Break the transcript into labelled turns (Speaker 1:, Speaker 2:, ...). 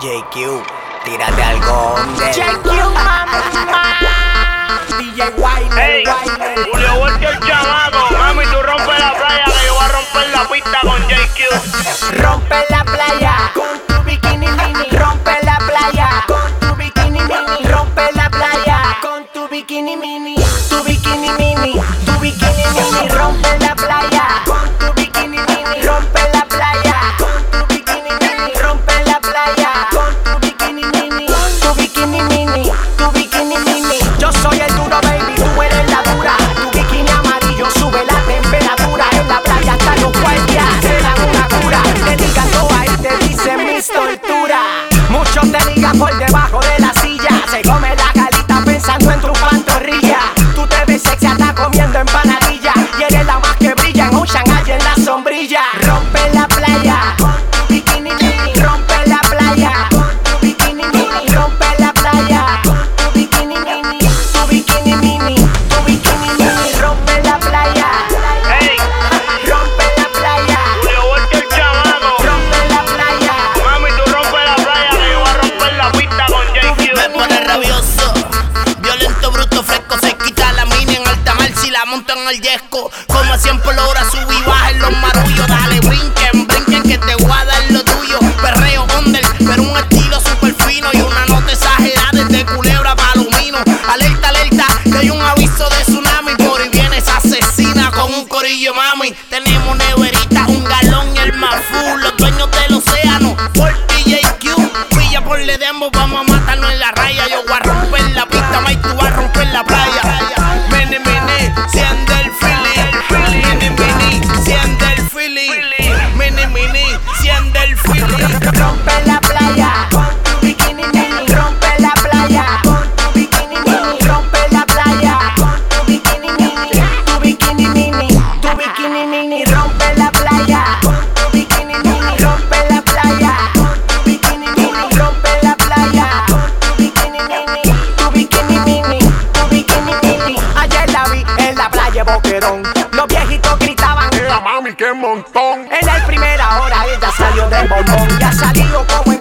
Speaker 1: JQ, tírate algo de
Speaker 2: JQ, mamá. DJ Wilder,
Speaker 3: Hey, Julio Voltio el chamaco. Mami, tú rompes la playa que yo voy a romper la pista con JQ.
Speaker 2: Rompe la playa con tu bikini mini. Rompe la playa con tu bikini mini. Rompe la playa con tu bikini mini. Tu bikini mini, tu bikini mini. Rompe la playa con tu bikini mini. Rompe la playa con tu bikini mini. Rompe la playa con tu bikini mini. Tu bikini mini, tu bikini mini. Yo soy el duro, baby, tú eres la dura. Tu bikini amarillo sube la temperatura. En la playa hasta los guardias se dan una cura. Dedicando a él te dicen mis torturas. Muchos te ligan por debajo de la silla. Se come la calita pensando en tu pantorrilla. Tú te ves sexy hasta comiendo empanadilla. Y eres la más que brilla en Ocean allá en la sombrilla. Rompe la playa con tu bikini mini. Rompe la playa con tu bikini mini. Rompe la playa con tu bikini mini. Tu bikini mini, tu bikini mini. Rompe la playa.
Speaker 3: Hey,
Speaker 2: Rompe la playa.
Speaker 3: Julio Voltio el chamaco.
Speaker 2: Rompe la playa.
Speaker 3: Mami, tú rompes la playa que yo voy a romper la pista con JQ.
Speaker 4: Me pone rabioso, violento, bruto, fresco. Se quita la mini en alta mar si la montan al yesco. Como siempre logra subir y baja en los marullos. Dale, brinquen, brinquen que te voy a dar lo tuyo. Perreo under, pero un estilo super fino. Y una nota exagerada desde Culebra pa' Palomino. Alerta, alerta, que hay un aviso de tsunami. Por ahí viene esa asesina con un corillo, mami. Tenemos neverita, un galón y el más full. Los dueños del océano, por JQ. Pilla por le demo, vamos a matarnos en la raya. Yo voy a romper la pista, Mike, tú vas a romper la playa. Mini, mini, siente el feeling. Mini, mini, siente el feeling. Mini, mini, siente el feeling.
Speaker 2: Rompe la playa con tu bikini mini. Rompe la playa con tu bikini mini. Rompe la playa con tu bikini mini. Tu bikini mini, tu bikini mini. Rompe la playa con tu bikini mini. Rompe la playa con tu bikini mini. Rompe la playa con tu bikini mini. Tu bikini mini, tu bikini mini. Ayer la vi en la playa Boquerón. Los viejitos gritaban:
Speaker 5: Mira, mami, qué montón.
Speaker 2: en la primera hora ella salió del bombón. Ya salió como